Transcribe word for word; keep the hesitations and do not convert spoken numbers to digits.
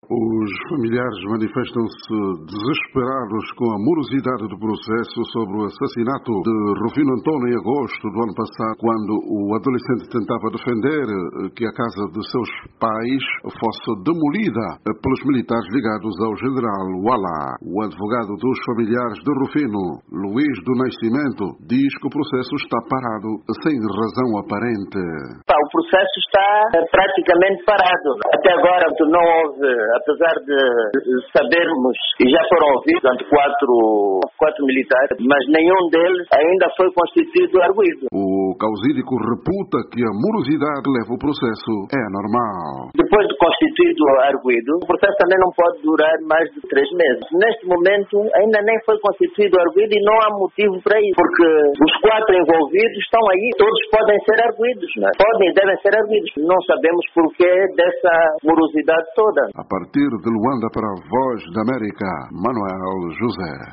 Os familiares manifestam-se desesperados com a morosidade do processo sobre o assassinato de Rufino Antônio em agosto do ano passado, quando o adolescente tentava defender que a casa de seus pais fosse demolida pelos militares ligados ao general Wala. O advogado dos familiares de Rufino, Luís do Nascimento, diz que o processo está parado sem razão aparente. O processo está praticamente parado. Até agora não houve, apesar de sabermos que já foram ouvidos ante quatro, quatro militares, mas nenhum deles ainda foi constituído arguido. O causídico reputa que a morosidade que leva o processo é normal. Depois de constituído arguido, o processo também não pode durar mais de três meses. Neste momento ainda nem foi constituído arguido e não há motivo para isso, porque os quatro envolvidos estão aí, todos podem ser arguidos, não é? Podem e devem ser arguidos. Não sabemos porquê dessa morosidade toda. A partir de Luanda para a Voz da América, Manuel José.